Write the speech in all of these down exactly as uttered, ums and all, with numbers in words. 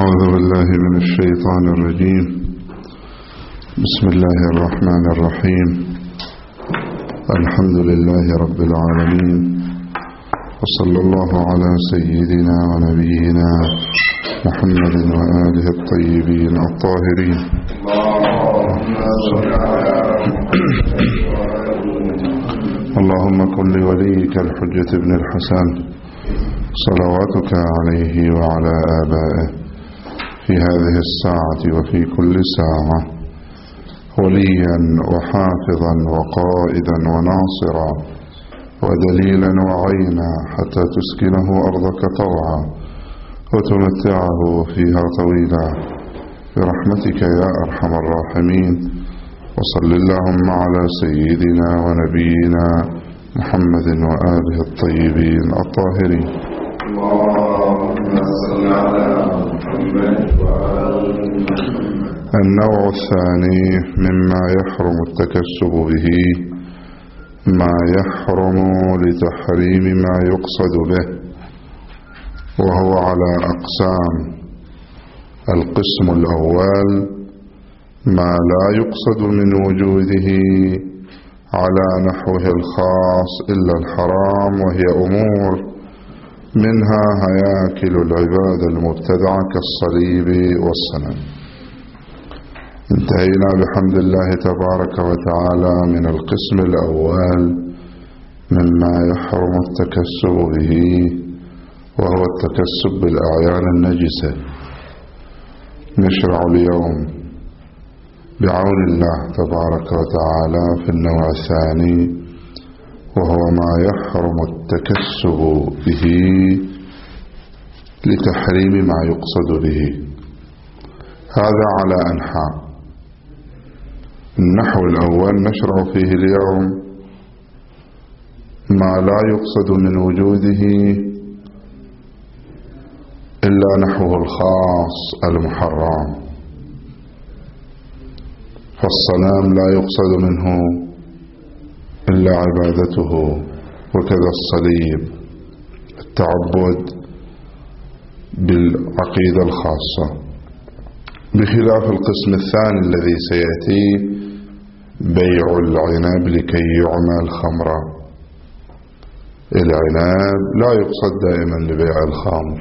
أعوذ بالله من الشيطان الرجيم. بسم الله الرحمن الرحيم. الحمد لله رب العالمين، وصلى الله على سيدنا ونبينا محمد وآله الطيبين الطاهرين. اللهم كن لوليك الحجة ابن الحسن صلواتك عليه وعلى آبائه في هذه الساعة وفي كل ساعة وليا وحافظا وقائدا وناصرا ودليلا وعينا حتى تسكنه أرضك طوعا وتمتعه فيها طويلا برحمتك يا أرحم الراحمين. وصل اللهم على سيدنا ونبينا محمد وآله الطيبين الطاهرين. اللهم صل على محمد وآل محمد. النوع الثاني مما يحرم التكسب به ما يحرم لتحريم ما يقصد به، وهو على أقسام. القسم الأول ما لا يقصد من وجوده على نحوه الخاص إلا الحرام، وهي أمور منها هياكل العبادة المبتدعة كالصليب والصنم. انتهينا بحمد الله تبارك وتعالى من القسم الأول مما يحرم التكسب به، وهو التكسب بالأعيان النجسة. نشرع اليوم بعون الله تبارك وتعالى في النوع الثاني، وهو ما يحرم التكسب به لتحريم ما يقصد به. هذا على أنحاء. النحو الأول نشرع فيه اليوم ما لا يقصد من وجوده إلا نحوه الخاص المحرم، فالصنام لا يقصد منه إلا عبادته، وكذا الصليب التعبد بالعقيدة الخاصة، بخلاف القسم الثاني الذي سيأتي بيع العنب لكي يعمل خمرا. العنب لا يقصد دائما لبيع الخمر،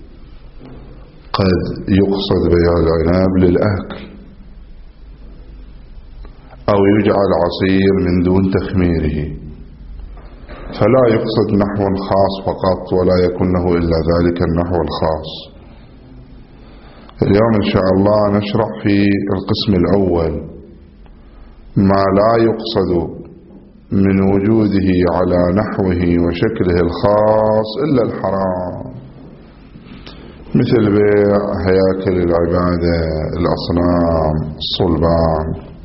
قد يقصد بيع العنب للأكل، أو يجعل عصير من دون تخميره، فلا يقصد نحو خاص فقط، ولا يكون له إلا ذلك النحو الخاص. اليوم إن شاء الله نشرح في القسم الأول ما لا يقصد من وجوده على نحوه وشكله الخاص إلا الحرام، مثل بيع هياكل العبادة، الأصنام، الصلبان.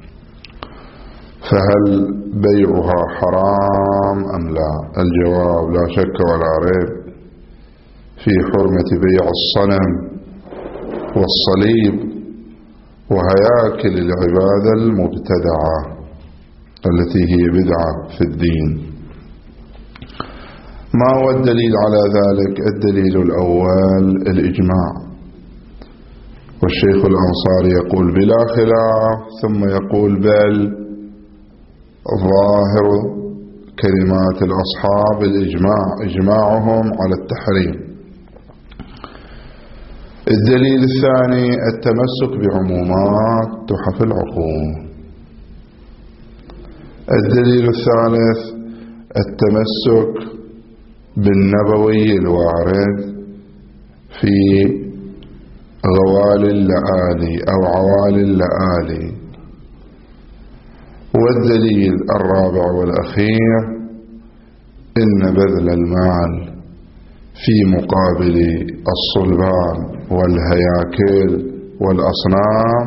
فهل بيعها حرام أم لا؟ الجواب لا شك ولا ريب في حرمة بيع الصنم والصليب وهياكل العبادة المبتدعة التي هي بدعة في الدين. ما هو الدليل على ذلك؟ الدليل الأول الإجماع، والشيخ الأنصاري يقول بلا خلاف، ثم يقول بل ظاهر كلمات الأصحاب الإجماع، إجماعهم على التحريم. الدليل الثاني التمسك بعمومات تحف العقول. الدليل الثالث التمسك بالنبوي الوارد في غوالي اللآلي أو عوالي اللآلي. والدليل الرابع والأخير إن بذل المال في مقابل الصلبان والهياكل والأصنام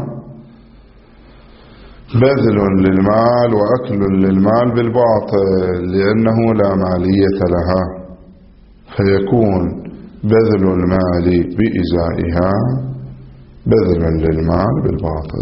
بذل للمال وأكل للمال بالباطل، لأنه لا مالية لها، فيكون بذل المال بإزائها بذل للمال بالباطل.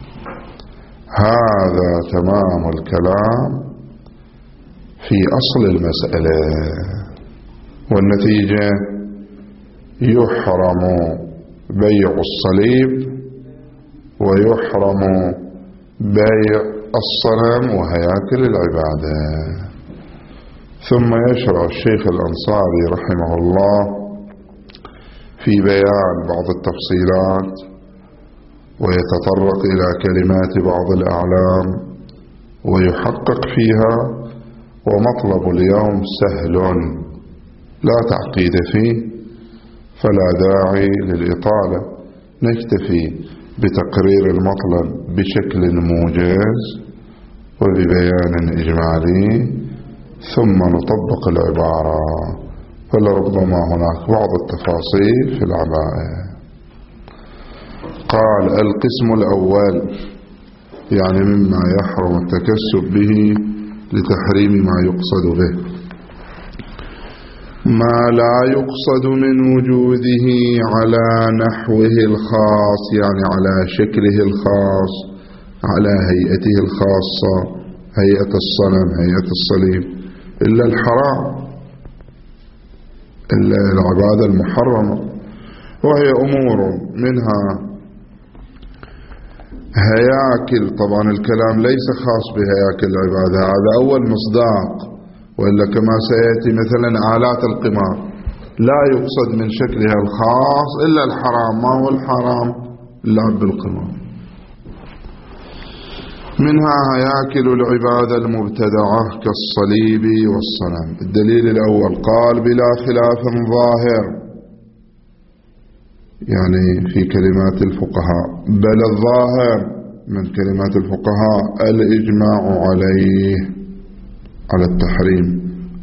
هذا تمام الكلام في أصل المسألة، والنتيجة يحرم بيع الصليب ويحرم بيع الصنم وهياكل العبادة. ثم يشرع الشيخ الأنصاري رحمه الله في بيان بعض التفصيلات ويتطرق إلى كلمات بعض الأعلام ويحقق فيها. ومطلب اليوم سهل لا تعقيد فيه، فلا داعي للإطالة، نكتفي بتقرير المطلب بشكل موجز وببيان إجمالي ثم نطبق العبارة، فلربما هناك بعض التفاصيل في العبارة. قال: القسم الأول، يعني مما يحرم التكسب به لتحريم ما يقصد به، ما لا يقصد من وجوده على نحوه الخاص، يعني على شكله الخاص، على هيئته الخاصة، هيئة الصنم، هيئة الصليب، إلا الحرام، إلا العبادة المحرمة، وهي أمور منها هياكل. طبعا الكلام ليس خاص بهياكل العبادة، هذا أول مصداق، وإلا كما سيأتي مثلا آلات القمار لا يقصد من شكلها الخاص إلا الحرام. ما هو الحرام؟ اللعب بالقمار. منها هياكل العبادة المبتدعة كالصليب والصنم. الدليل الأول قال: بلا خلاف ظاهر، يعني في كلمات الفقهاء، بل الظاهر من كلمات الفقهاء الإجماع عليه، على التحريم.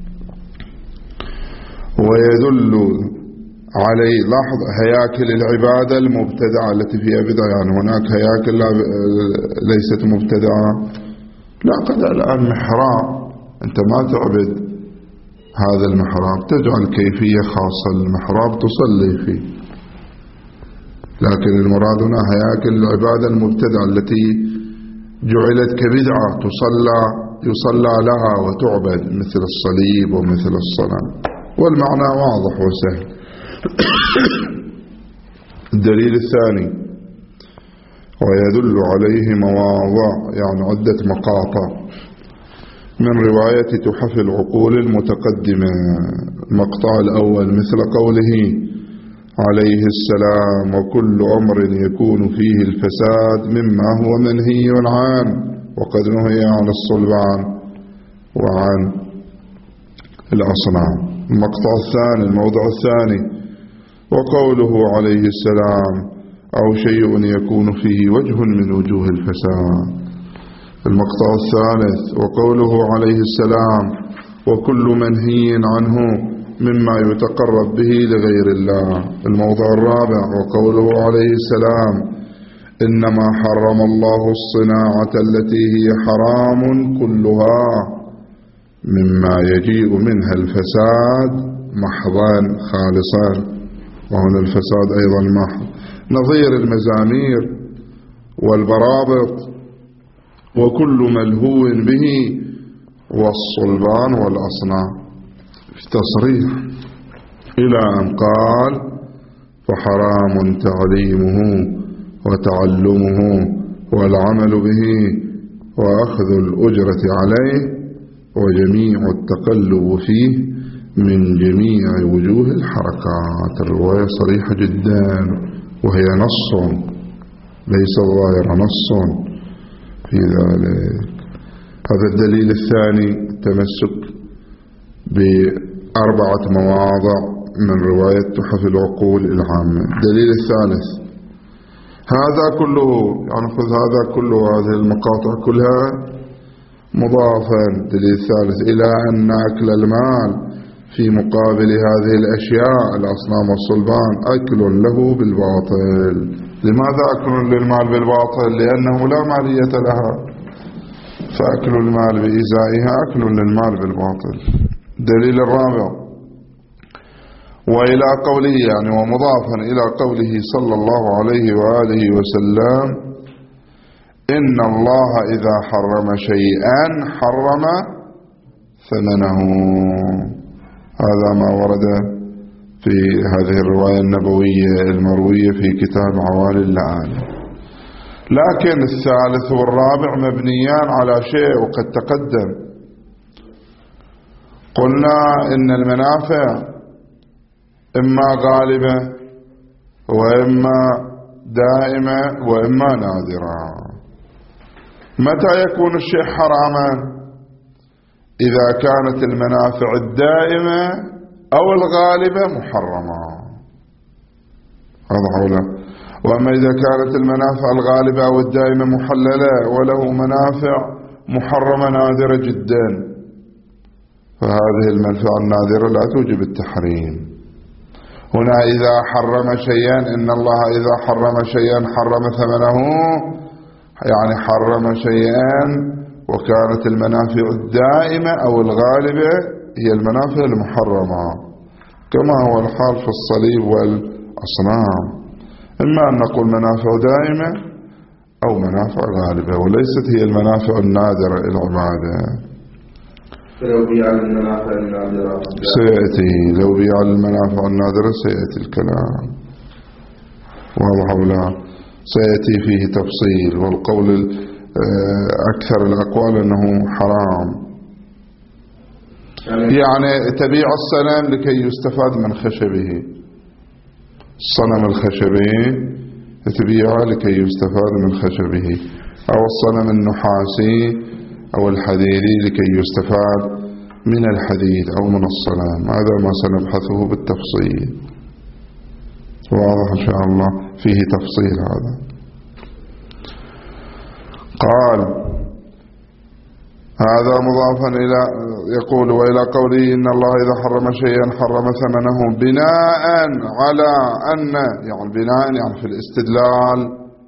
ويدل عليه، لاحظ، هياكل العبادة المبتدعة التي فيها بدعة، يعني هناك هياكل ليست مبتدعة. لا، قد الآن محراب أنت ما تعبد هذا المحراب، تجعل كيفية خاصة للمحراب تصلي فيه، لكن المراد هنا هياكل العبادة المبتدعة التي جعلت كبدعة تصلى يصلى لها وتعبد، مثل الصليب ومثل الصنم، والمعنى واضح وسهل. الدليل الثاني: ويدل عليه مواضع، يعني عدة مقاطع من رواية تحف العقول المتقدمة. المقطع الأول مثل قوله عليه السلام: وكل أمر يكون فيه الفساد مما هو منهي عنه وقد نهي عن الصلبان وعن الأصنام. المقطع الثاني، الموضع الثاني: وقوله عليه السلام: أو شيء يكون فيه وجه من وجوه الفساد. المقطع الثالث: وقوله عليه السلام: وكل منهي عنه مما يتقرب به لغير الله. الموضع الرابع: وقوله عليه السلام: إنما حرم الله الصناعة التي هي حرام كلها مما يجيء منها الفساد محضا خالصا. وهنا الفساد أيضا محض، نظير المزامير والبرابط وكل ملهو به والصلبان والأصنام، في تصريح إلى أن قال: فحرام تعليمه وتعلمه والعمل به وأخذ الأجرة عليه وجميع التقلب فيه من جميع وجوه الحركات. الرواية صريحة جدا وهي نص، ليس الظاهر، نص في ذلك. هذا الدليل الثاني: التمسك بأربعة مواضع من رواية تحف العقول العامة. الدليل الثالث: هذا كله، يعني خذ هذا كله، هذه المقاطع كلها مضافا. الدليل الثالث: إلى أن أكل المال في مقابل هذه الأشياء الأصنام والصلبان أكل له بالباطل. لماذا أكل للمال بالباطل؟ لأنه لا مالية لها، فأكل المال بإزائها أكل للمال بالباطل. الدليل الرابع: وإلى قوله، يعني ومضافا إلى قوله صلى الله عليه وآله وسلم: إن الله إذا حرم شيئا حرم ثمنه. هذا ما ورد في هذه الرواية النبوية المروية في كتاب عوالي اللآلئ. لكن الثالث والرابع مبنيان على شيء وقد تقدم. قلنا إن المنافع إما غالبة وإما دائمة وإما نادرة. متى يكون الشيء حراما؟ إذا كانت المنافع الدائمة أو الغالبة محرمة. هذا حوله. وأما إذا كانت المنافع الغالبة أو الدائمة محللة وله منافع محرمة نادرة جدا، فهذه المنفعة النادرة لا توجب التحريم. هنا إذا حرم شيئا، إن الله إذا حرم شيئا حرم ثمنه، يعني حرم شيئا وكانت المنافع الدائمة أو الغالبة هي المنافع المحرمة، كما هو الحال في الصليب والأصنام. إما أن نقول منافع دائمة أو منافع غالبة، وليست هي المنافع النادرة العبادة. فلو بيع المنافع النادرة سيأتي، لو بيع المنافع النادرة سيأتي الكلام واضح ولا؟ سيأتي فيه تفصيل. والقول أكثر الأقوال أنه حرام. يعني تبيع الصنم لكي يستفاد من خشبه، الصنم الخشبي تبيعه لكي يستفاد من خشبه، أو الصنم النحاسي أو الحديدي لكي يستفاد من الحديد أو من الصنم. هذا ما سنبحثه بالتفصيل، واضح إن شاء الله، فيه تفصيل هذا. قال هذا مضافا إلى، يقول وإلى قوله إن الله إذا حرم شيئا حرم ثمنه، بناء على أن، يعني بناء يعني في الاستدلال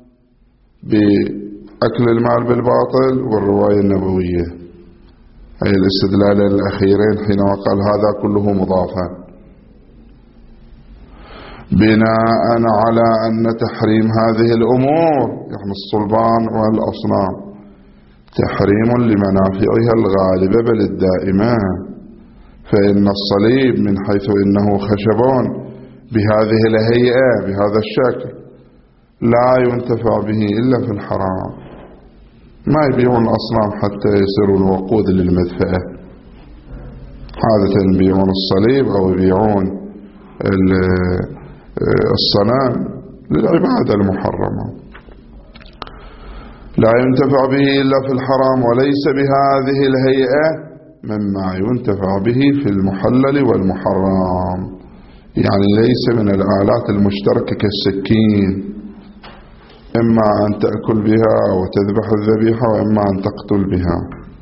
بأكل المال بالباطل والرواية النبوية، أي الاستدلال الأخيرين حينما قال هذا كله مضافا، بناء على أن تحريم هذه الأمور يعني الصلبان والأصنام تحريم لمنافعها الغالبة بل الدائمة. فإن الصليب من حيث إنه خشبون بهذه الهيئة بهذا الشكل لا ينتفع به إلا في الحرام. ما يبيعون الأصنام حتى يصيرون وقود للمدفأة، عادة يبيعون الصليب أو يبيعون الصنم للعبادة المحرمة، لا ينتفع به إلا في الحرام، وليس بهذه الهيئة مما ينتفع به في المحلل والمحرم. يعني ليس من الآلات المشتركة كالسكين، إما أن تأكل بها وتذبح الذبيحة وإما أن تقتل بها.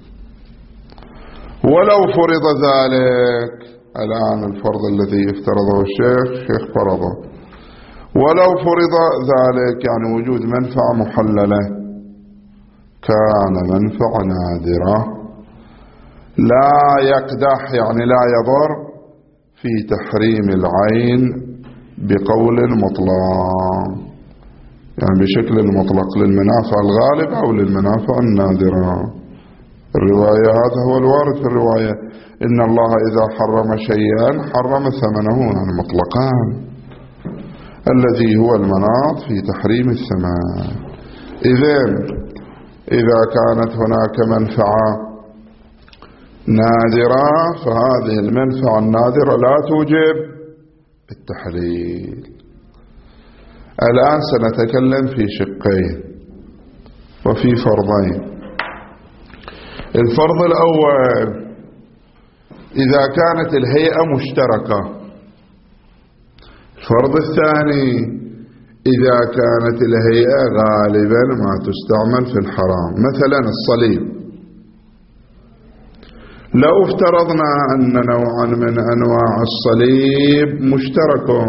ولو فرض ذلك، الآن الفرض الذي افترضه الشيخ الشيخ فرضه، ولو فرض ذلك يعني وجود منفعة محللة كان منفعة نادرة لا يقدح، يعني لا يضر في تحريم العين بقول مطلق، يعني بشكل مطلق للمنافع الغالبة أو للمنافع النادرة. الرواية هذا هو الوارد في الرواية، إن الله إذا حرم شيئا حرم ثمنه، يعني مطلقان، الذي هو المناط في تحريم الثمن. إذن إذا كانت هناك منفعة نادرة فهذه المنفعة النادرة لا توجب التحليل. الآن سنتكلم في شقين وفي فرضين. الفرض الأول إذا كانت الهيئة مشتركة. الفرض الثاني إذا كانت الهيئة غالبا ما تستعمل في الحرام، مثلا الصليب. لو افترضنا أن نوعا من أنواع الصليب مشترك،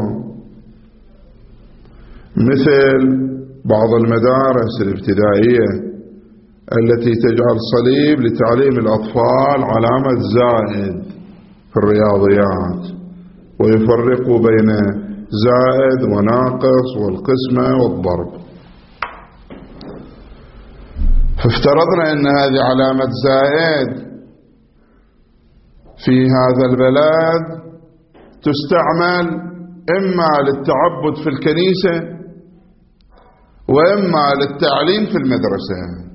مثل بعض المدارس الابتدائية التي تجعل صليب لتعليم الأطفال علامة زائد في الرياضيات، ويفرقوا بين زائد وناقص والقسمة والضرب. فافترضنا أن هذه علامة زائد في هذا البلد تستعمل إما للتعبد في الكنيسة وإما للتعليم في المدرسة،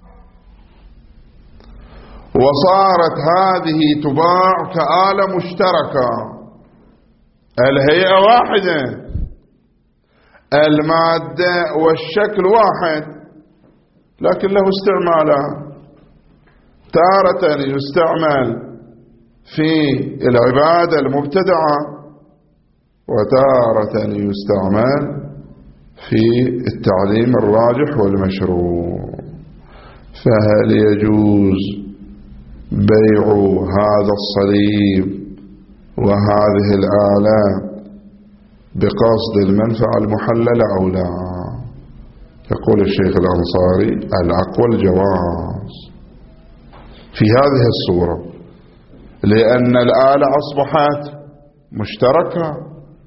وصارت هذه تباع كآلة مشتركة، الهيئة واحدة، المادة والشكل واحد، لكن له استعمالات. تارة يستعمل في العبادة المبتدعة، وتارة يستعمل في التعليم الراجح والمشروع. فهل يجوز بيع هذا الصليب وهذه الآلة بقصد المنفعة المحللة أو لا؟ يقول الشيخ الأنصاري الأقوى الجواز في هذه الصورة، لأن الآلة أصبحت مشتركة،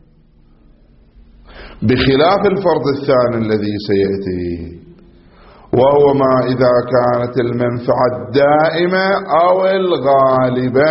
بخلاف الفرض الثاني الذي سيأتي، وهو ما إذا كانت المنفعة الدائمة أو الغالبة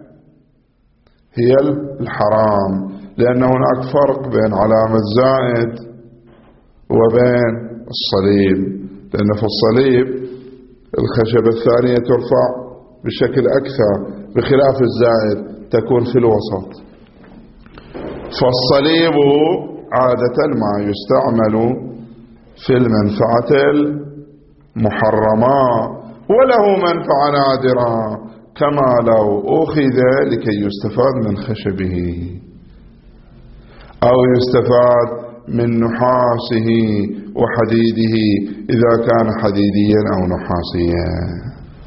هي الحرام، لأن هناك فرق بين علامة زائد وبين الصليب، لأن في الصليب الخشبة الثانية ترفع بشكل أكثر، بخلاف الزائد تكون في الوسط. فالصليب عادة ما يستعمل في المنفعة المحرمة، وله منفعة نادرة، كما لو أخذ لكي يستفاد من خشبه أو يستفاد من نحاسه وحديده إذا كان حديديا أو نحاسيا.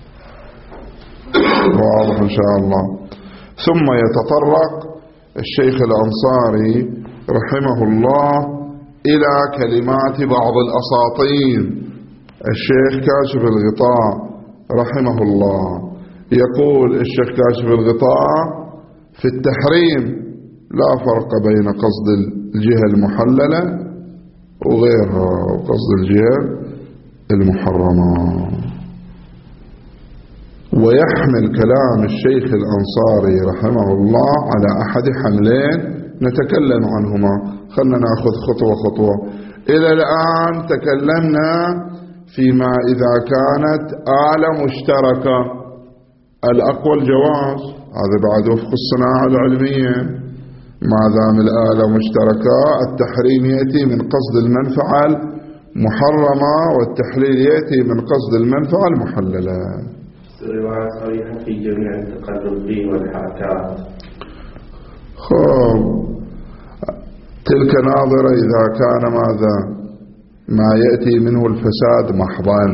واضح إن شاء الله. ثم يتطرق الشيخ الأنصاري رحمه الله إلى كلمات بعض الأساطين. الشيخ كاشف الغطاء رحمه الله يقول الشيخ كاشف الغطاء في التحريم لا فرق بين قصد الجهة المحللة وغيرها وقصد الجهة المحرمة. ويحمل كلام الشيخ الأنصاري رحمه الله على أحد حملين نتكلم عنهما. خلنا نأخذ خطوة خطوة. إلى الآن تكلمنا فيما إذا كانت آلة مشتركة، الأقوى الجواز، هذا بعد وفق الصناعة العلمية. ما دام الآلة مشتركة التحريم يأتي من قصد المنفعة المحرمة، والتحليل يأتي من قصد المنفعة المحللة. الرواية صريحة في جميع التقلب والحركات. خب تلك ناظرة إذا كان ماذا ما يأتي منه الفساد محضا،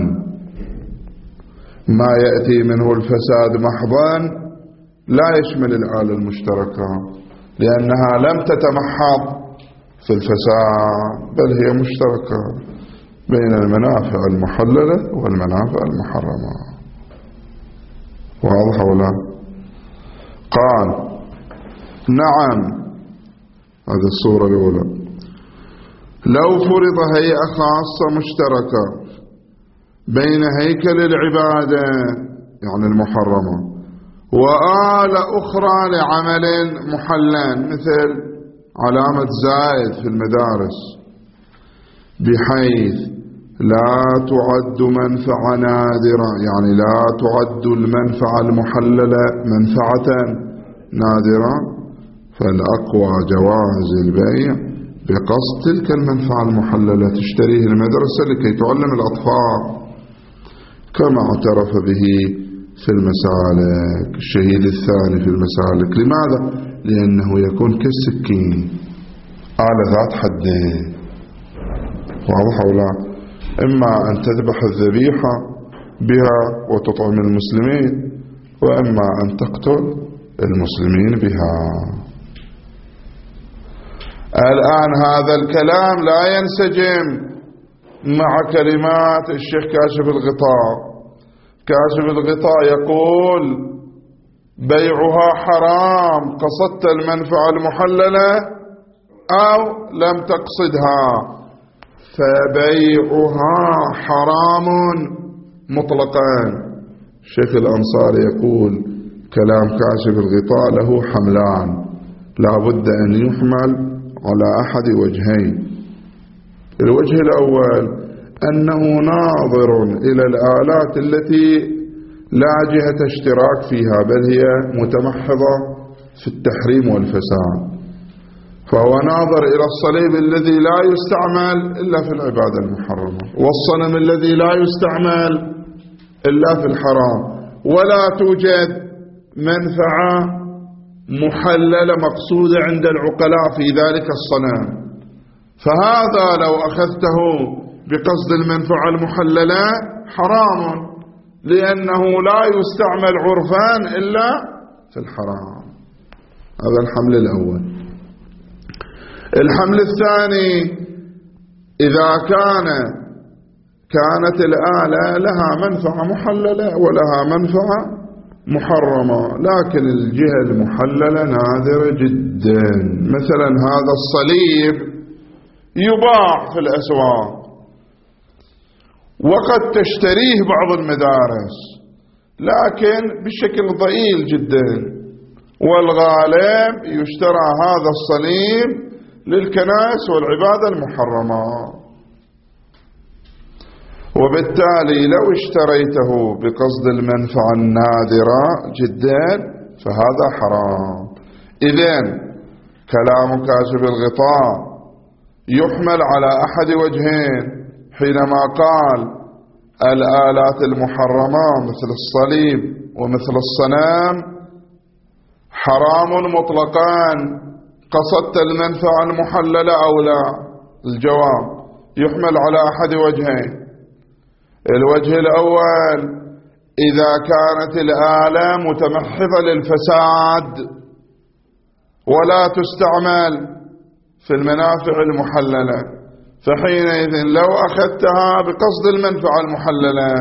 ما يأتي منه الفساد محضا لا يشمل الآلة المشتركة، لأنها لم تتمحض في الفساد، بل هي مشتركة بين المنافع المحللة والمنافع المحرمة. واضح ولا؟ قال نعم، هذه الصورة الأولى. لو فرض هيئة خاصة مشتركة بين هيكل العبادة يعني المحرمة وآلة أخرى لعمل محلل، مثل علامة زائد في المدارس، بحيث لا تعد منفعة نادرة، يعني لا تعد المنفعة المحللة منفعة نادرة، فالأقوى جواز البيع بقصد تلك المنفعة المحللة تشتريه المدرسة لكي تعلم الأطفال، كما اعترف به في المسالك الشهيد الثاني في المسالك. لماذا؟ لأنه يكون كالسكين، آلة ذات حدين. واضح ولا؟ إما أن تذبح الذبيحة بها وتطعم المسلمين، وإما أن تقتل المسلمين بها. الآن هذا الكلام لا ينسجم مع كلمات الشيخ كاشف الغطاء. كاشف الغطاء يقول بيعها حرام قصدت المنفعة المحللة أو لم تقصدها، فبيعها حرام مطلقا. الشيخ الأنصاري يقول كلام كاشف الغطاء له حملان، لا بد أن يحمل على أحد وجهين. الوجه الأول أنه ناظر إلى الآلات التي لا جهة اشتراك فيها بل هي متمحضة في التحريم والفساد، فهو ناظر إلى الصليب الذي لا يستعمل إلا في العبادة المحرمة، والصنم الذي لا يستعمل إلا في الحرام، ولا توجد منفعة محللة مقصودة عند العقلاء في ذلك الصنم. فهذا لو أخذته بقصد المنفعة المحللة حرام، لأنه لا يستعمل عرفان إلا في الحرام. هذا الحمل الأول. الحمل الثاني، إذا كان كانت الآلة لها منفعة محللة ولها منفعة محرمة، لكن الجهة المحللة نادرة جدا. مثلا هذا الصليب يباع في الأسواق وقد تشتريه بعض المدارس، لكن بشكل ضئيل جدا، والغالب يشترى هذا الصليب للكنائس والعبادة المحرمة. وبالتالي لو اشتريته بقصد المنفعة النادرة جدا فهذا حرام. إذن كلام كاشف الغطاء يحمل على أحد وجهين، حينما قال الآلات المحرمة مثل الصليب ومثل الصنم حرام مطلقا، قصدت المنفعة المحللة أو لا؟ الجواب يحمل على أحد وجهين. الوجه الأول، إذا كانت الآلة متمحضة للفساد ولا تستعمل في المنافع المحللة، فحينئذ لو أخذتها بقصد المنفعة المحللة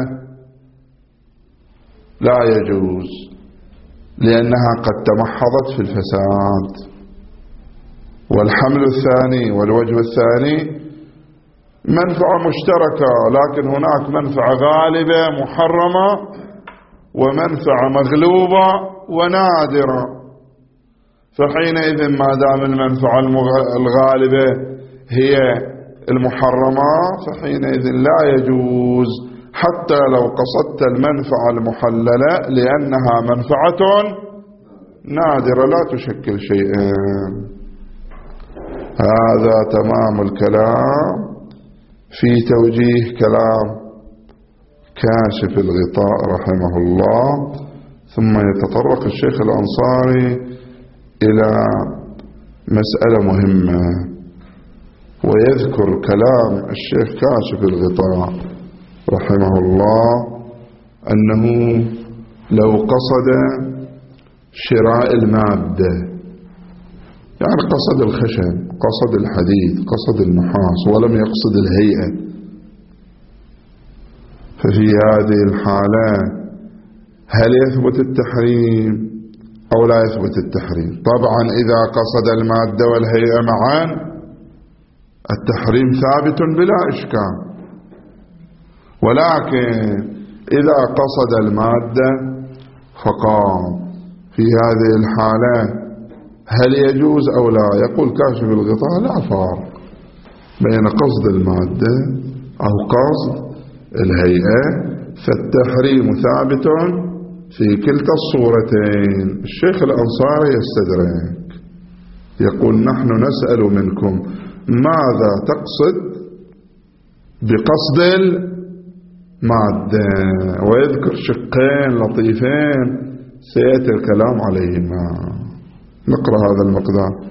لا يجوز، لأنها قد تمحضت في الفساد. والحمل الثاني والوجه الثاني منفعة مشتركة، لكن هناك منفعة غالبة محرمة ومنفعة مغلوبة ونادرة، فحينئذ ما دام المنفعة الغالبة هي المحرمة فحينئذ لا يجوز حتى لو قصدت المنفعة المحللة، لأنها منفعة نادرة لا تشكل شيئا. هذا تمام الكلام في توجيه كلام كاشف الغطاء رحمه الله. ثم يتطرق الشيخ الأنصاري إلى مسألة مهمة، ويذكر كلام الشيخ كاشف الغطاء رحمه الله أنه لو قصد شراء المادة، يعني قصد الخشب، قصد الحديد، قصد النحاس، ولم يقصد الهيئة، ففي هذه الحالة هل يثبت التحريم أو لا يثبت التحريم؟ طبعا إذا قصد المادة والهيئة معا التحريم ثابت بلا إشكال، ولكن إذا قصد المادة فقط في هذه الحالة هل يجوز أو لا؟ يقول كاشف الغطاء لا فرق بين قصد المادة أو قصد الهيئة، فالتحريم ثابت في كلتا الصورتين. الشيخ الأنصاري يستدرك يقول نحن نسأل منكم ماذا تقصد بقصد المادة، ويذكر شقين لطيفين سيأتي الكلام عليهما. نقرأ هذا المقدار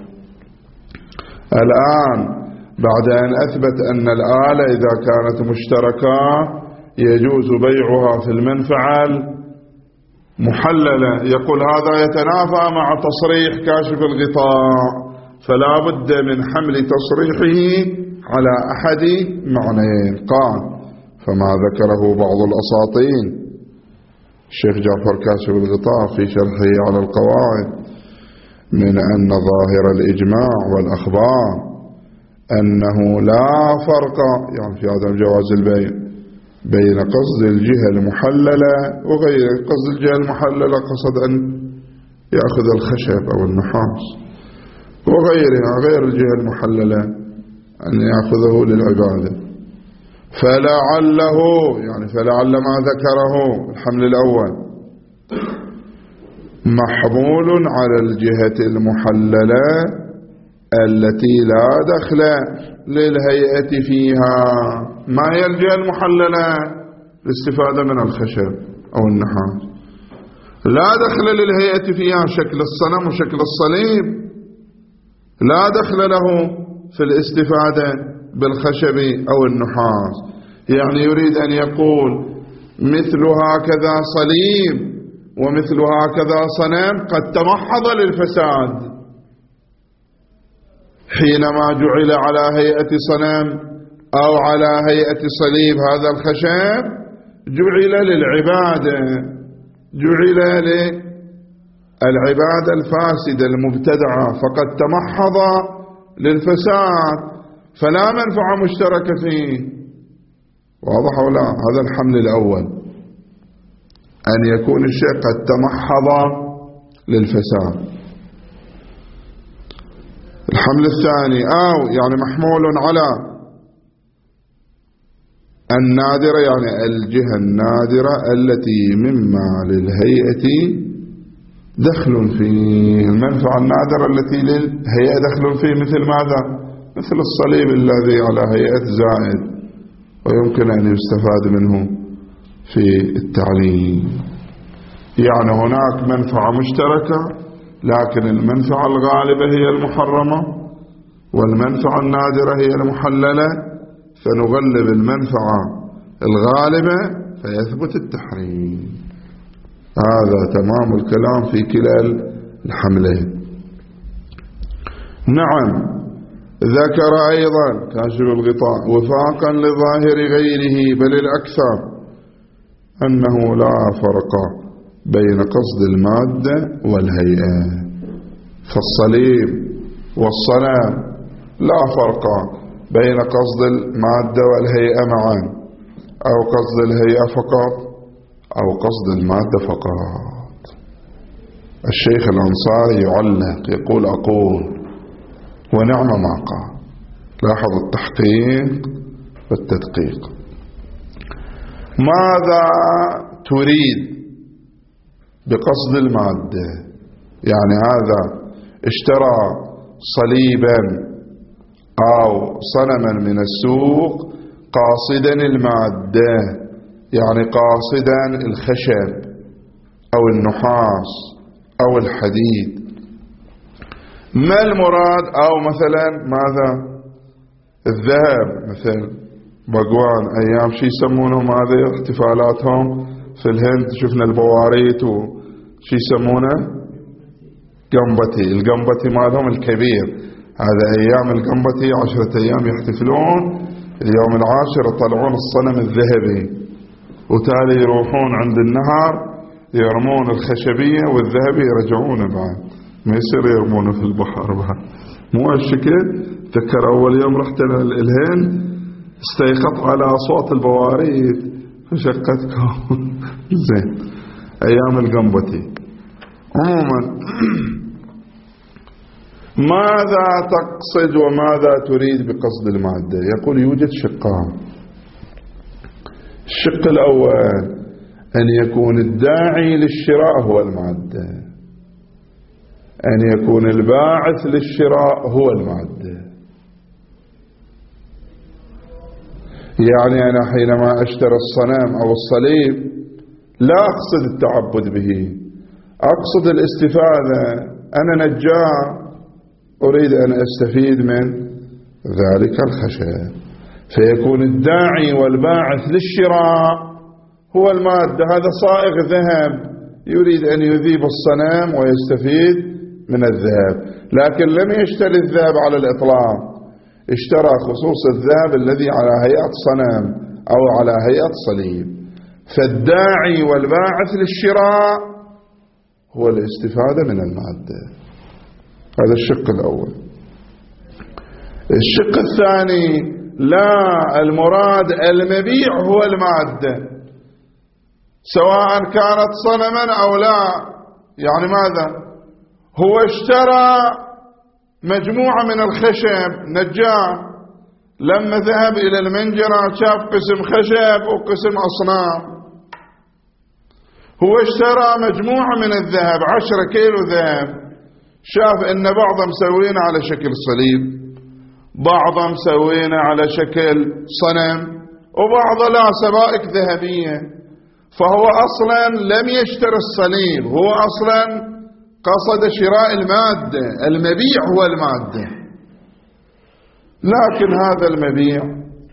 الآن. بعد أن أثبت أن الآلة إذا كانت مشتركة يجوز بيعها في المنفعة محللة، يقول هذا يتنافى مع تصريح كاشف الغطاء، فلا بد من حمل تصريحه على أحد معنيين. قال فما ذكره بعض الأساطين، الشيخ جعفر كاشف الغطاء في شرحه على القواعد، من أن ظاهر الإجماع والأخبار أنه لا فرق يعني في عدم جواز البيع بين قصد الجهة المحللة وغير قصد الجهة المحللة، قصد أن يأخذ الخشب أو النحاس، وغيرها غير الجهة المحللة أن يأخذه للعبادة. فلعله يعني فلعل ما ذكره الحمل الأول محمول على الجهة المحللة التي لا دخل للهيئة فيها. ما هي الجهة المحللة؟ الاستفادة من الخشب أو النحاس، لا دخل للهيئة فيها شكل الصنم وشكل الصليب، لا دخل له في الاستفادة بالخشب أو النحاس. يعني يريد أن يقول مثل هكذا صليب ومثل هكذا صنم قد تمحض للفساد حينما جعل على هيئة صنم أو على هيئة صليب. هذا الخشب جعل للعبادة، جعل للعبادة الفاسدة المبتدعة، فقد تمحض للفساد فلا منفعة مشتركة فيه. واضح أو لا؟ هذا الحمل الأول، أن يكون الشيء قد تمحض للفساد. الحمل الثاني أو يعني محمول على النادرة، يعني الجهة النادرة التي مما للهيئة دخل فيه. المنفعة النادرة التي للهيئة دخل فيه مثل ماذا؟ مثل الصليب الذي على هيئة زائد ويمكن أن يستفاد منه في التعليم. يعني هناك منفعة مشتركة، لكن المنفعة الغالبة هي المحرمة والمنفعة النادرة هي المحللة، فنغلب المنفعة الغالبة فيثبت التحريم. هذا تمام الكلام في كلا الحملين. نعم، ذكر أيضا كاشف الغطاء وفاقا لظاهر غيره بل الأكثر أنه لا فرق بين قصد المادة والهيئة. فالصليب والصنم لا فرق بين قصد المادة والهيئة معا، أو قصد الهيئة فقط أو قصد المادة فقط. الشيخ الأنصاري يعلق يقول أقول ونعم ما قال. لاحظ التحقيق والتدقيق. ماذا تريد بقصد المادة؟ يعني هذا اشترى صليبا أو صنما من السوق قاصدا المادة، يعني قاصدا الخشب أو النحاس أو الحديد. ما المراد؟ أو مثلا ماذا؟ الذهب، مثل بقوان أيام شي يسمونه ماذا احتفالاتهم في الهند، شفنا البواريت وشي يسمونه قنبتي، القنبتي مالهم الكبير. هذا أيام القنبتي عشرة أيام يحتفلون، اليوم العاشر يطلعون الصنم الذهبي، وتالي يروحون عند النهر يرمون الخشبية والذهبي يرجعونه بعد، ما يصير يرمونه في البحر بعد. مو هالشكل. تذكر أول يوم رحت الهند استيقظت على صوت البواريت فشقتكم زين أيام القنبتي. عموما ماذا تقصد وماذا تريد بقصد المادة؟ يقول يوجد شقان. الشق الأول أن يكون الداعي للشراء هو المادة، أن يكون الباعث للشراء هو المادة. يعني أنا حينما أشتري الصنم أو الصليب لا أقصد التعبد به، أقصد الاستفادة. أنا نجار أريد أن أستفيد من ذلك الخشب، فيكون الداعي والباعث للشراء هو المادة. هذا صائغ ذهب يريد أن يذيب الصنم ويستفيد من الذهب، لكن لم يشتري الذهب على الإطلاق، اشترى خصوص الذهب الذي على هيئة صنم أو على هيئة صليب. فالداعي والباعث للشراء هو الاستفادة من المادة. هذا الشق الأول. الشق الثاني لا، المراد المبيع هو المادة سواء كانت صنما أو لا. يعني ماذا؟ هو اشترى مجموعة من الخشب، نجار لما ذهب إلى المنجرة شاف قسم خشب وقسم أصنام، هو اشترى مجموعة من الذهب عشرة كيلو ذهب، شاف إن بعضها مسوينه على شكل صليب، بعضها مسوينه على شكل صنم، وبعضها لا سبائك ذهبية، فهو أصلا لم يشتري الصليب، هو أصلا قصد شراء المادة، المبيع هو المادة. لكن هذا المبيع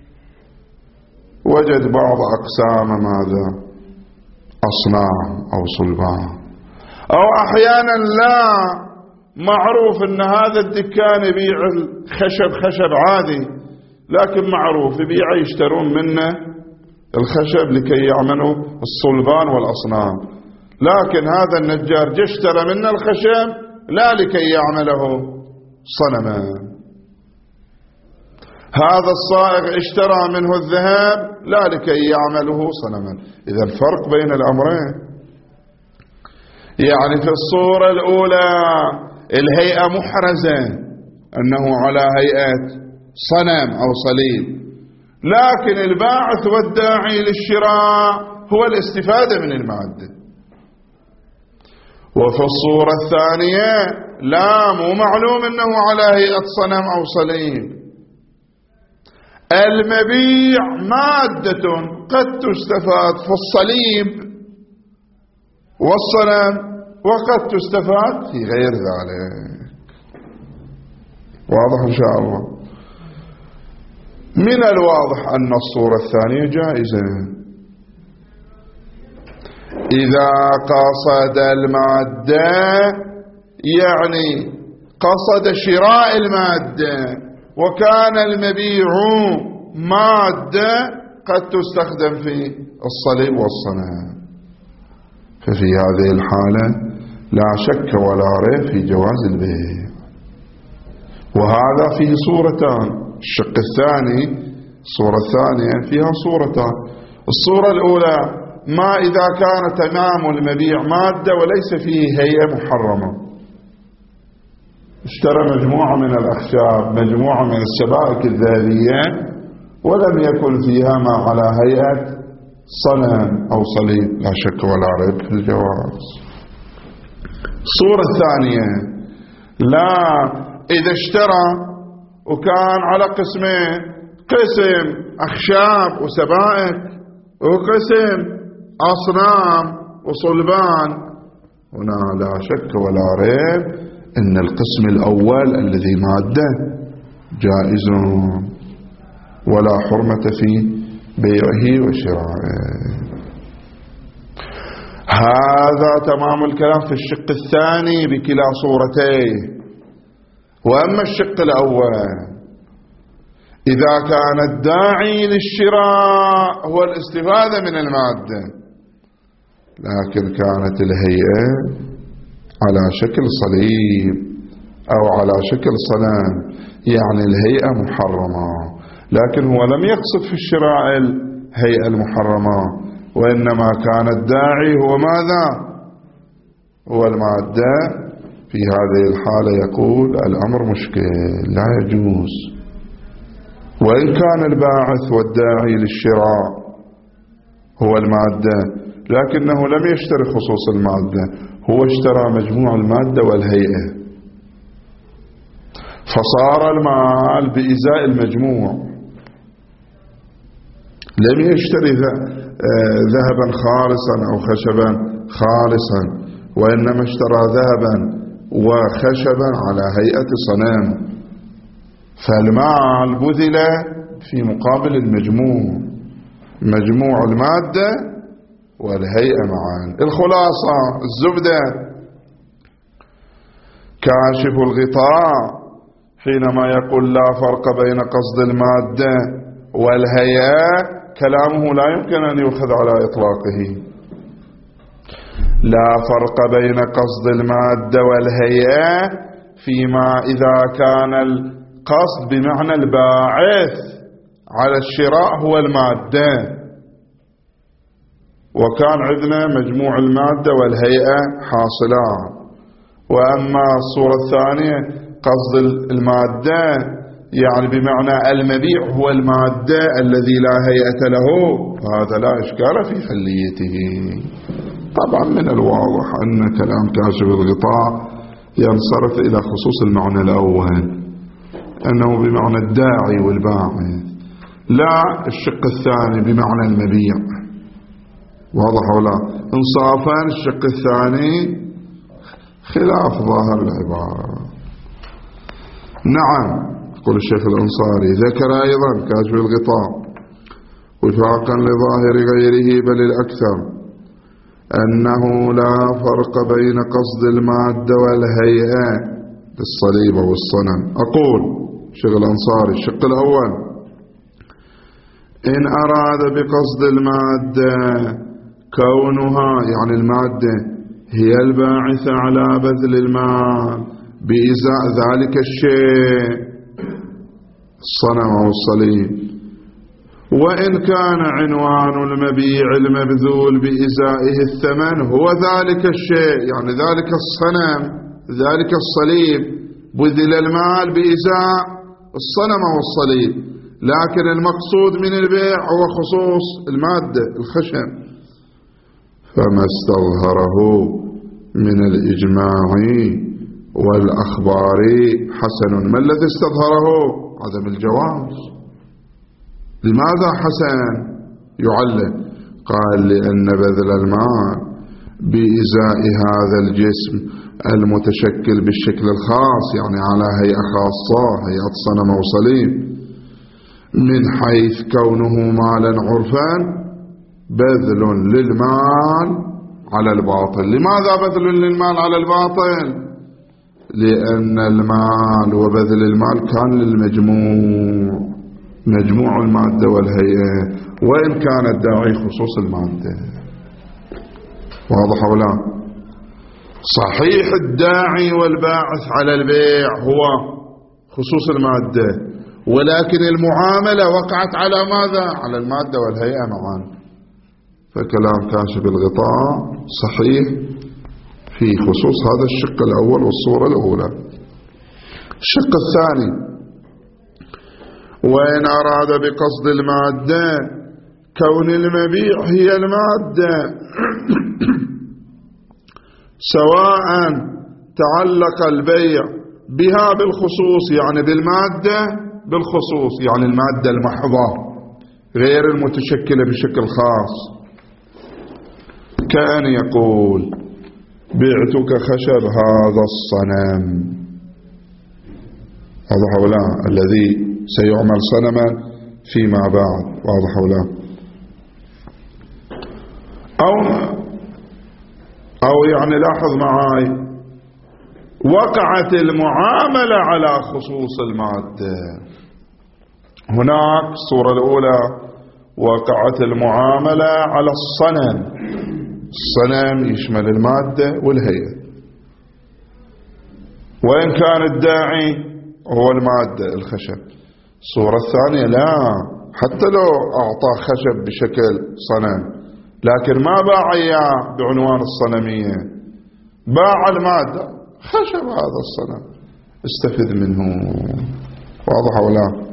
وجد بعض أقسام ماذا؟ أصنام أو صلبان، أو أحيانا لا معروف أن هذا الدكان يبيع الخشب خشب عادي، لكن معروف يبيع يشترون منه الخشب لكي يعملوا الصلبان والأصنام، لكن هذا النجار جا اشترى منه الخشب لا لكي يعمله صنما، هذا الصائغ اشترى منه الذهب لا لكي يعمله صنما. إذا الفرق بين الأمرين، يعني في الصورة الأولى الهيئة محرزة أنه على هيئة صنم أو صليب، لكن الباعث والداعي للشراء هو الاستفادة من المادة. وفي الصورة الثانية لا، مو معلوم أنه على هيئة صنم أو صليب، المبيع مادة قد تستفاد في الصليب والصنم وقد تستفاد في غير ذلك. واضح إن شاء الله؟ من الواضح أن الصورة الثانية جائزة إذا قصد المادة، يعني قصد شراء المادة وكان المبيع مادة قد تستخدم في الصليب والصنم، ففي هذه الحالة لا شك ولا ريب في جواز البيع. وهذا فيه صورتان، الشق الثاني الصورة الثانية فيها صورتان. الصورة الأولى ما إذا كان تمام المبيع مادة وليس فيه هيئة محرمة، اشترى مجموعة من الأخشاب، مجموعة من السبائك الذهبية، ولم يكن فيها ما على هيئة صنم أو صليب، لا شك ولا ريب في الجواز. الصورة الثانية لا، إذا اشترى وكان على قسمين، قسم أخشاب وسبائك وقسم أصنام وصلبان، هنا لا شك ولا ريب إن القسم الأول الذي مادة جائز ولا حرمة في بيعه وشرائه. هذا تمام الكلام في الشق الثاني بكلا صورتيه. وأما الشق الأول إذا كان الداعي للشراء هو الاستفادة من المادة، لكن كانت الهيئة على شكل صليب أو على شكل صنم، يعني الهيئة محرمة، لكن هو لم يقصد في الشراء الهيئة المحرمة، وإنما كان الداعي هو ماذا؟ هو المادة. في هذه الحالة يقول الأمر مشكل لا يجوز. وإن كان الباعث والداعي للشراء هو المادة، لكنه لم يشتري خصوص المادة، هو اشترى مجموع المادة والهيئة، فصار المال بإزاء المجموع، لم يشتري ذهبا خالصا أو خشبا خالصا، وإنما اشترى ذهبا وخشبا على هيئة صنم، فالمال بذل في مقابل المجموع، مجموع المادة والهيئة معا. الخلاصة الزبدة كاشف الغطاء حينما يقول لا فرق بين قصد المادة والهيئة، كلامه لا يمكن أن يؤخذ على إطلاقه. لا فرق بين قصد المادة والهيئة فيما إذا كان القصد بمعنى الباعث على الشراء هو المادة، وكان عندنا مجموع المادة والهيئة حاصلان. وأما الصورة الثانية قصد المادة يعني بمعنى المبيع هو المادة الذي لا هيئة له، فهذا لا إشكال في حليته. طبعا من الواضح أن كلام كاشف الغطاء ينصرف إلى خصوص المعنى الأول، أنه بمعنى الداعي والباعث، لا الشق الثاني بمعنى المبيع. واضح ولا؟ انصافا الشق الثاني خلاف ظاهر العبارة. نعم، يقول الشيخ الأنصاري ذكر أيضا كاشف الغطاء وفاقا لظاهر غيره بل الأكثر أنه لا فرق بين قصد المادة والهيئة للصليب والصنم. أقول الشيخ الأنصاري الشق الأول: إن أراد بقصد المادة كونها يعني المادة هي الباعثة على بذل المال بإزاء ذلك الشيء الصنم أو الصليب، وإن كان عنوان المبيع المبذول بإزائه الثمن هو ذلك الشيء يعني ذلك الصنم ذلك الصليب بذل المال بإزاء الصنم أو الصليب، لكن المقصود من البيع هو خصوص المادة الخشب، فما استظهره من الإجماع والأخبار حسن. ما الذي استظهره؟ عدم الجواز. لماذا حسن؟ يعلل، قال لأن بذل المال بإزاء هذا الجسم المتشكل بالشكل الخاص يعني على هيئة خاصة هيئة صنم أو صليب، من حيث كونه مالا عرفا بذل للمال على الباطل. لماذا بذل للمال على الباطل؟ لأن المال وبذل المال كان للمجموع، مجموع المادة والهيئة، وإن كان الداعي خصوص المادة. واضح ولا؟ صحيح الداعي والباعث على البيع هو خصوص المادة، ولكن المعاملة وقعت على ماذا؟ على المادة والهيئة معا. فكلام كاشف الغطاء صحيح في خصوص هذا الشق الأول والصورة الأولى. الشق الثاني: وإن أراد بقصد المادة كون المبيع هي المادة سواء تعلق البيع بها بالخصوص يعني بالمادة بالخصوص يعني المادة المحضة غير المتشكلة بشكل خاص، كأن يقول بعتك خشب هذا الصنم، واضح ولا؟ الذي سيعمل صنما فيما بعد. واضح ولا؟ أو أو يعني لاحظ معي، وقعت المعاملة على خصوص المادة. هناك الصورة الأولى وقعت المعاملة على الصنم، الصنم يشمل المادة والهيئة، وإن كان الداعي هو المادة الخشب. الصورة الثانية لا، حتى لو أعطى خشب بشكل صنم لكن ما باع إياه بعنوان الصنمية، باع المادة خشب هذا الصنم استفد منه. واضح ولا؟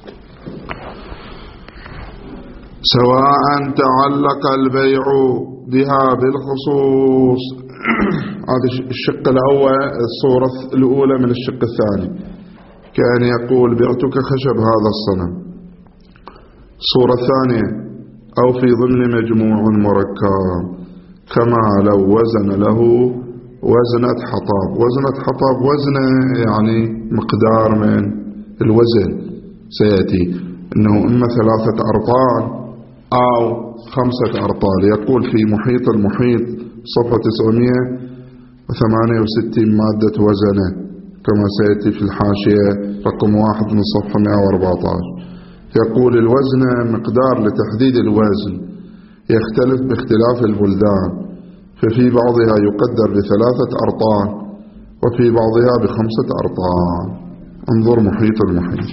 سواء تعلق البيع بها بالخصوص. هذا الشق الأول، الصورة الأولى من الشق الثاني، كان يقول بعتك خشب هذا الصنم. الصورة الثانية: أو في ضمن مجموع مركب، كما لو وزن له وزنة حطاب. وزنة حطاب وزنة يعني مقدار من الوزن، سيأتي أنه إما ثلاثة أرطال أو خمسة أرطال. يقول في محيط المحيط صفحة تسعمائة وثمانية وستين مادة وزنة، كما سيأتي في الحاشية رقم واحد من صفحة مئة وأربعة عشر. يقول الوزن مقدار لتحديد الوزن يختلف باختلاف البلدان، ففي بعضها يقدر بثلاثة أرطال وفي بعضها بخمسة أرطال. انظر محيط المحيط.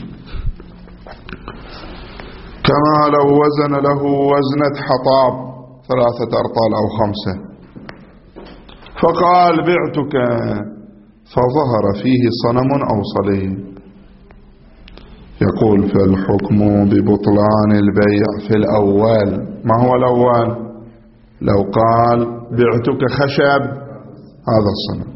كما لو وزن له وزنة حطاب ثلاثة أرطال أو خمسة، فقال بعتك فظهر فيه صنم أو صليب. يقول فالحكم ببطلان البيع في الأول. ما هو الأول؟ لو قال بعتك خشب، هذا الصنم.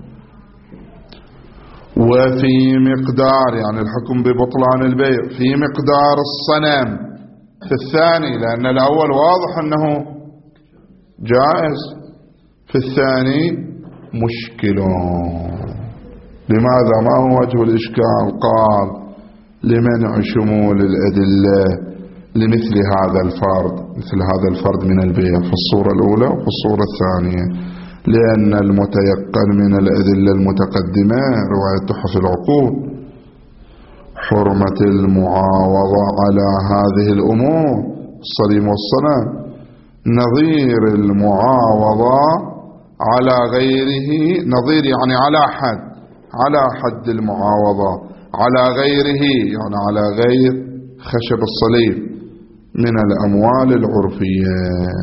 وفي مقدار، يعني الحكم ببطلان البيع في مقدار الصنم في الثاني، لأن الأول واضح أنه جائز، في الثاني مشكل. لماذا؟ ما هو وجه الإشكال؟ قال لمنع شمول الأدلة لمثل هذا الفرد، مثل هذا الفرد من البيع في الصورة الأولى وفي الصورة الثانية، لأن المتيقن من الأدلة المتقدمة رواية تحف العقول حرمة المعاوضة على هذه الأمور الصليب والصنم، نظير المعاوضة على غيره، نظير يعني على حد، على حد المعاوضة على غيره، يعني على غير خشب الصليب من الأموال العرفية،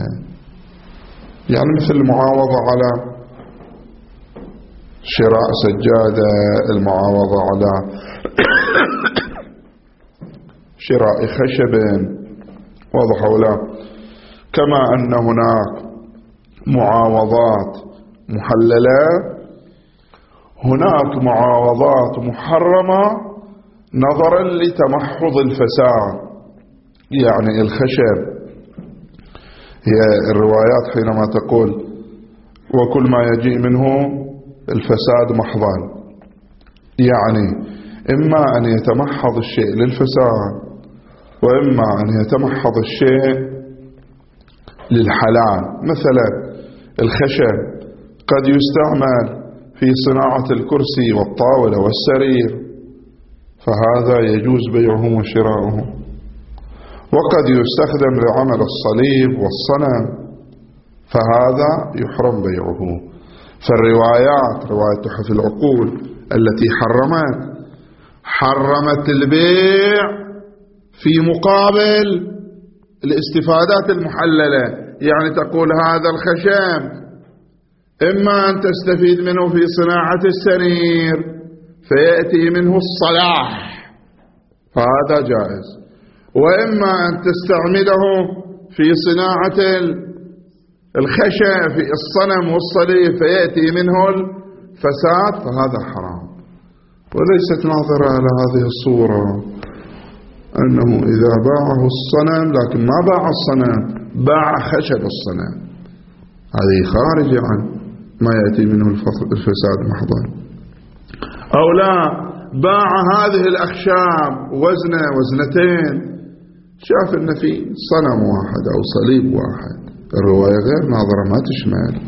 يعني مثل المعاوضة على شراء سجادة، المعاوضة على شراء خشب، واضح ولا؟ كما أن هناك معاوضات محللة، هناك معاوضات محرمة نظرا لتمحض الفساد. يعني الخشب، هي الروايات حينما تقول وكل ما يجيء منه الفساد محضا، يعني إما أن يتمحض الشيء للفساد، وإما أن يتمحض الشيء للحلال. مثلا الخشب قد يستعمل في صناعة الكرسي والطاولة والسرير، فهذا يجوز بيعه وشراؤه، وقد يستخدم لعمل الصليب والصنم، فهذا يحرم بيعه. فالروايات، رواية تحف العقول التي حرمت حرمت البيع في مقابل الاستفادات المحللة، يعني تقول هذا الخشب إما أن تستفيد منه في صناعة السرير فيأتي منه الصلاح، فهذا جائز، وإما أن تستعمله في صناعة الخشب في الصنم والصليب فيأتي منه الفساد، فهذا حرام. وليست ناظرة على هذه الصورة أنه إذا باعه الصنم، لكن ما باع الصنم، باع خشب الصنم، هذه خارج عن ما يأتي منه الفساد محضا. أو لا، باع هذه الأخشاب وزنة وزنتين، شاف أن في صنم واحد أو صليب واحد، الرواية غير ناظرة ما تشمل.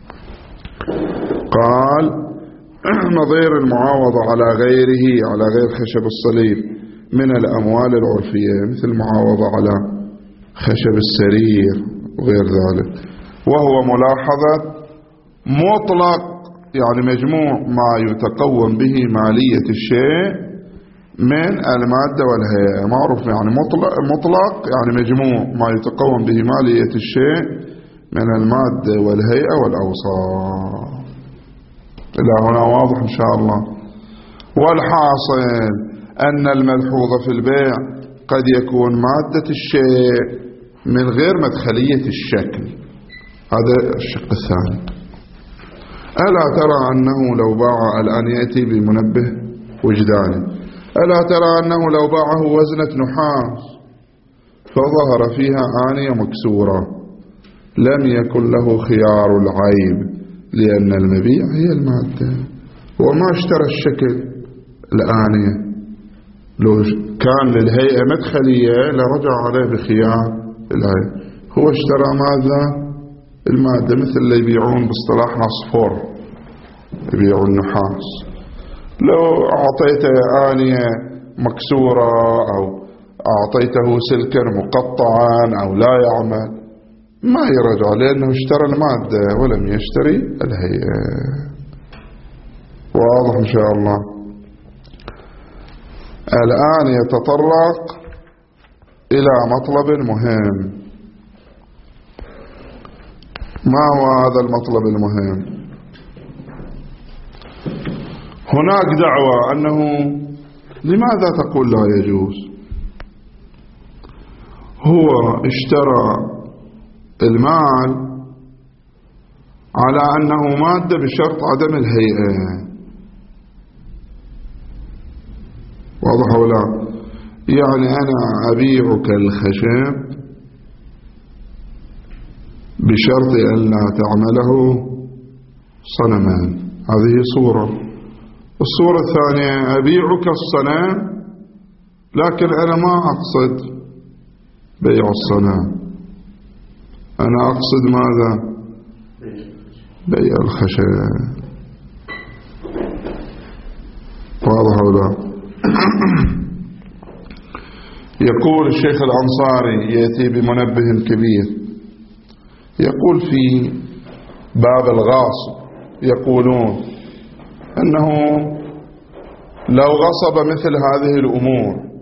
قال نظير المعاوضة على غيره، على غير خشب الصليب من الأموال العرفية، مثل المعاوضة على خشب السرير وغير ذلك. وهو ملاحظة مطلق، يعني مجموع ما يتقوم به مالية الشيء من المادة والهيئة، معروف يعني مطلق, مطلق يعني مجموع ما يتقوم به مالية الشيء من المادة والهيئة والأوصاف. إلى هنا واضح إن شاء الله. والحاصل أن الملحوظ في البيع قد يكون مادة الشيء من غير مدخلية الشكل، هذا الشق الثاني. ألا ترى أنه لو باع الآن يأتي بمنبه وجداني، ألا ترى أنه لو باعه وزنة نحاس فظهر فيها آنية مكسورة لم يكن له خيار العيب، لأن المبيع هي المادة، وما اشترى الشكل الآنية. لو كان للهيئة مدخلية لرجع عليه بخيار العيب، هو اشترى ماذا؟ المادة، مثل اللي يبيعون باصطلاحنا صفور، يبيعون النحاس. لو أعطيته آنية مكسورة أو أعطيته سلكا مقطعا أو لا يعمل ما يرجع، لأنه اشترى المادة ولم يشتري الهيئة. واضح إن شاء الله. الآن يتطرق إلى مطلب مهم. ما هو هذا المطلب المهم؟ هناك دعوة أنه لماذا تقول لا يجوز؟ هو اشترى المال على أنه مادة بشرط عدم الهيئة. واضح ولا؟ يعني أنا أبيعك الخشب بشرط أن لا تعمله صنمان، هذه صورة. الصورة الثانية أبيعك الصنم لكن أنا ما أقصد بيع الصنم، أنا أقصد ماذا؟ بيع الخشب. واضح ولا؟ يقول الشيخ الأنصاري يأتي بمنبه كبير، يقول في باب الغاصب يقولون أنه لو غصب مثل هذه الأمور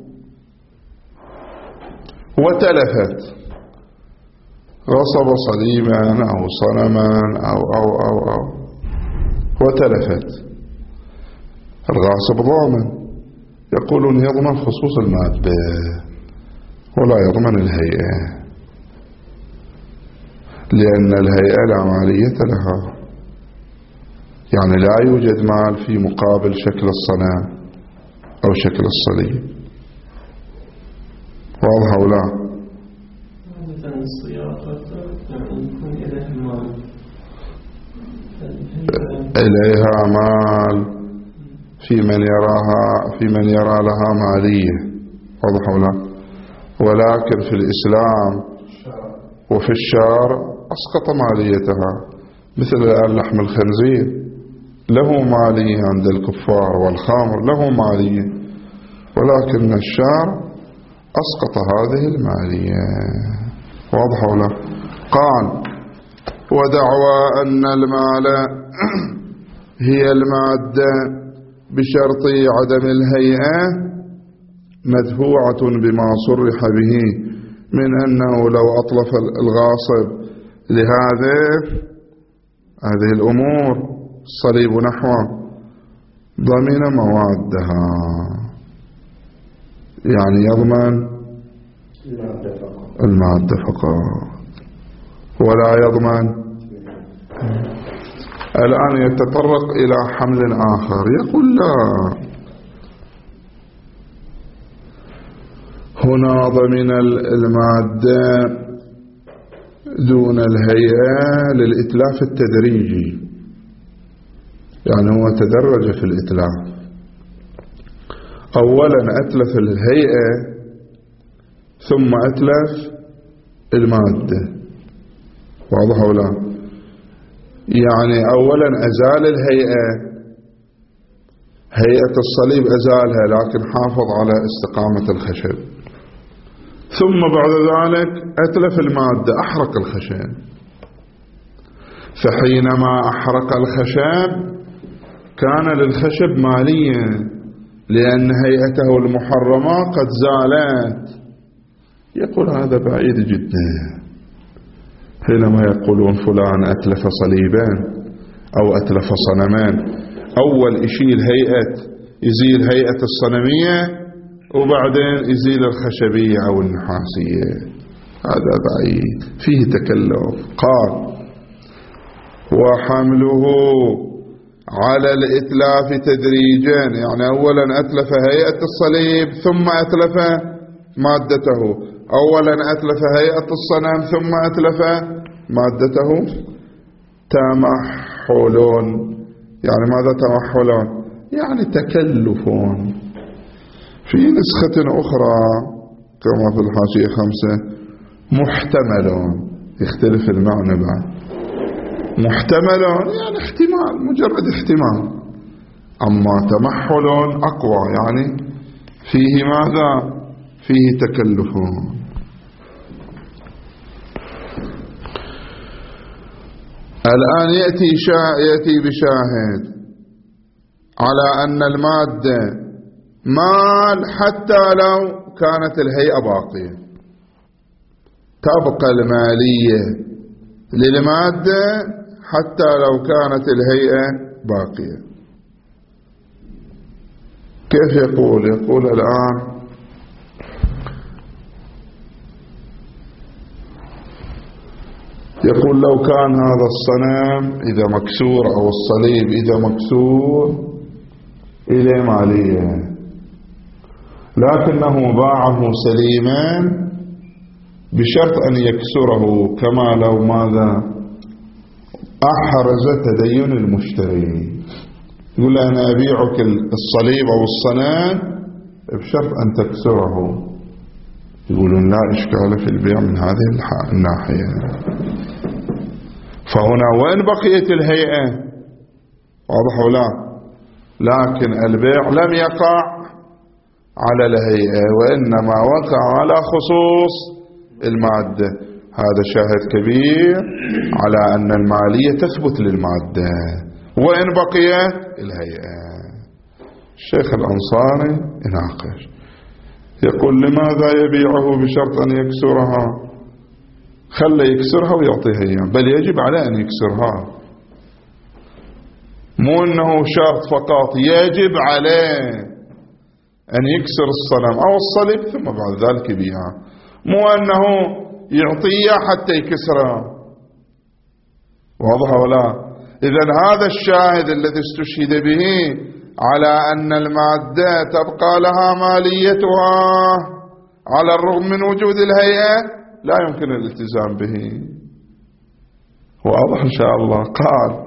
وتلفت، غصب صليبا أو صنما أو أو أو أو وتلفت، الغاصب ضامن، يقولون يضمن خصوص المادة ولا يضمن الهيئة، لأن الهيئة لا مالية لها، يعني لا يوجد مال في مقابل شكل الصنم أو شكل الصليب. واضح أو لا؟ إليها مال في من يراها، في من يرى لها مالية. واضح أو لا؟ ولكن في الإسلام وفي الشارع أسقط ماليتها، مثل الآن لحم الخنزير له مالية عند الكفار، والخمر له مالية، ولكن الشارع أسقط هذه المالية. واضح ولا؟ قال ودعوى أن المال هي المادة بشرط عدم الهيئة مدفوعة بما صرح به من أنه لو أطلف الغاصب لهذه هذه الأمور الصليب نحوه ضمن موادها، يعني يضمن المادة فقط ولا يضمن. الآن يتطرق إلى حمل آخر، يقول لا، هنا ضمن المادة دون الهيئة للإتلاف التدريجي، يعني هو تدرج في الإتلاف، أولا أتلف الهيئة ثم أتلف المادة. واضح ولا؟ يعني أولا أزال الهيئة، هيئة الصليب أزالها لكن حافظ على استقامة الخشب، ثم بعد ذلك أتلف المادة، أحرق الخشب، فحينما أحرق الخشب كان للخشب مالية لأن هيئته المحرمة قد زالت. يقول هذا بعيد جدا. حينما يقولون فلان أتلف صليبان أو أتلف صنمان، أول يشيل هيئة، يزيل هيئة الصنمية وبعدين يزيل الخشبية أو النحاسية، هذا بعيد فيه تكلف. قال وحمله على الإتلاف تدريجا، يعني أولا أتلف هيئة الصليب ثم أتلف مادته، أولا أتلف هيئة الصنم ثم أتلف مادته. تمحلون، يعني ماذا تمحلون؟ يعني تكلفون. في نسخة أخرى كما في الحاشية خمسة محتملون، يختلف المعنى بعد. محتملون يعني احتمال، مجرد احتمال، أما تمحلون أقوى، يعني فيه ماذا؟ فيه تكلفون. الآن يأتي, شا يأتي بشاهد على أن المادة مال حتى لو كانت الهيئة باقية، تبقى المالية للمادة حتى لو كانت الهيئة باقية. كيف يقول؟ يقول الآن يقول لو كان هذا الصنم إذا مكسور أو الصليب إذا مكسور إلى مالية، لكنه باعه سليما بشرط أن يكسره، كما لو ماذا أحرز تدين المشتري. يقول أنا أبيعك الصليب أو الصنم بشرط أن تكسره. يقولون لا إشكال في البيع من هذه الناحية. فهنا وإن بقيت الهيئة واضح ولا، لكن البيع لم يقع على الهيئة وإنما وقع على خصوص المادة. هذا شاهد كبير على أن المالية تثبت للمادة وإن بقي الهيئة. الشيخ الأنصاري يناقش، يقول لماذا يبيعه بشرط أن يكسرها؟ خلى يكسرها ويعطيها إياه، بل يجب عليه أن يكسرها، مو أنه شرط فقط، يجب عليه أن يكسر الصنم أو الصليب ثم بعد ذلك يبيعها، مو أنه يعطيه حتى يكسرها. واضح ولا؟ إذن هذا الشاهد الذي استشهد به على أن المادة تبقى لها ماليتها على الرغم من وجود الهيئة لا يمكن الالتزام به. واضح إن شاء الله. قال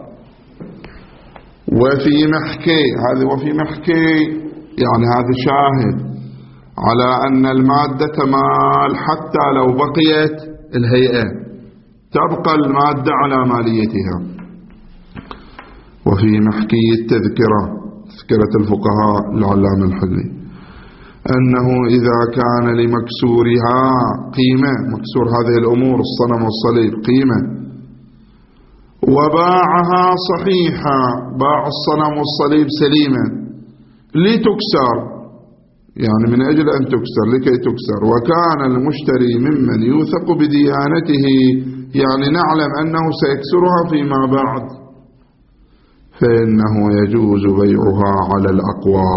وفي محكي، هذا وفي محكي يعني هذا شاهد على أن المادة مال حتى لو بقيت الهيئة تبقى المادة على ماليتها. وفي محكي التذكرة، تذكرة الفقهاء العلامة الحلي، أنه إذا كان لمكسورها قيمة، مكسور هذه الأمور الصنم والصليب قيمة، وباعها صحيحة، باع الصنم والصليب سليما لتكسر، يعني من أجل أن تكسر لكي تكسر، وكان المشتري ممن يوثق بديانته، يعني نعلم أنه سيكسرها فيما بعد، فإنه يجوز بيعها على الأقوى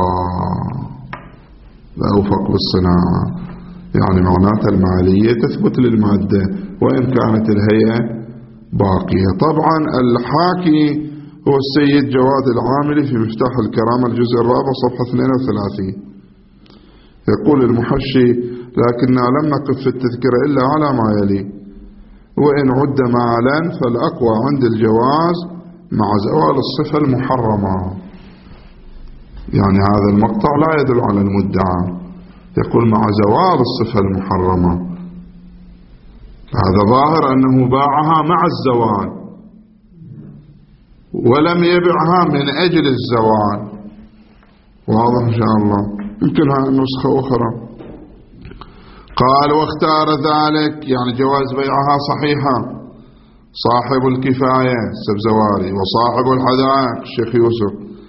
الأوفق بالصناعة. يعني معناتها المالية تثبت للمادة وإن كانت الهيئة باقية. طبعا الحاكي هو السيد جواد العاملي في مفتاح الكرامة الجزء الرابع صفحة اثنين وثلاثين، يقول المحشي: لكننا لم نقف في التذكرة إلا على ما يلي، وإن عد مالا فالأقوى عند الجواز مع زوال الصفة المحرمة. يعني هذا المقطع لا يدل على المدعى، يقول مع زوال الصفة المحرمة. هذا ظاهر أنه باعها مع الزوال ولم يبعها من أجل الزوال. واضح إن شاء الله. يمكنها نسخة أخرى. قال: واختار ذلك يعني جواز بيعها صحيحة صاحب الكفاية السبزواري، وصاحب الحدائق الشيخ يوسف،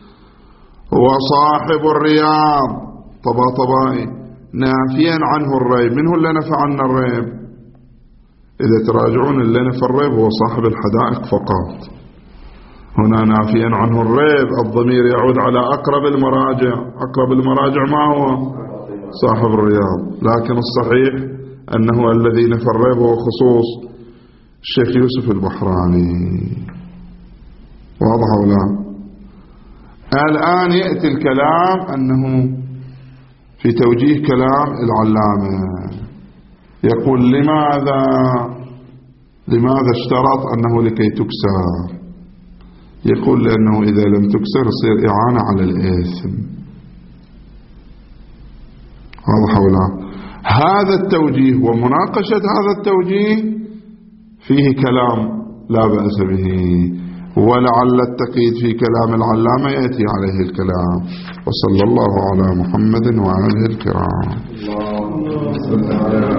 وصاحب الرياض طباطبائي، نافيا عنه الريب. من هو اللي نفى عنا الريب؟ إذا تراجعون اللي نفى الريب هو صاحب الحدائق فقط. هنا نافيا عنه الريب، الضمير يعود على أقرب المراجع. أقرب المراجع ما هو؟ صاحب الرياض. لكن الصحيح أنه الذي نفى الريب هو خصوص الشيخ يوسف البحراني. واضح ولا؟ الآن يأتي الكلام أنه في توجيه كلام العلامة، يقول: لماذا لماذا اشترط أنه لكي تكسر؟ يقول: لأنه إذا لم تكسر يصير إعانة على الإثم. واضح ولا؟ هذا التوجيه ومناقشة هذا التوجيه فيه كلام لا بأس به، ولعل التقييد في كلام العلامة يأتي عليه الكلام. وصلى الله على محمد وآله الكرام.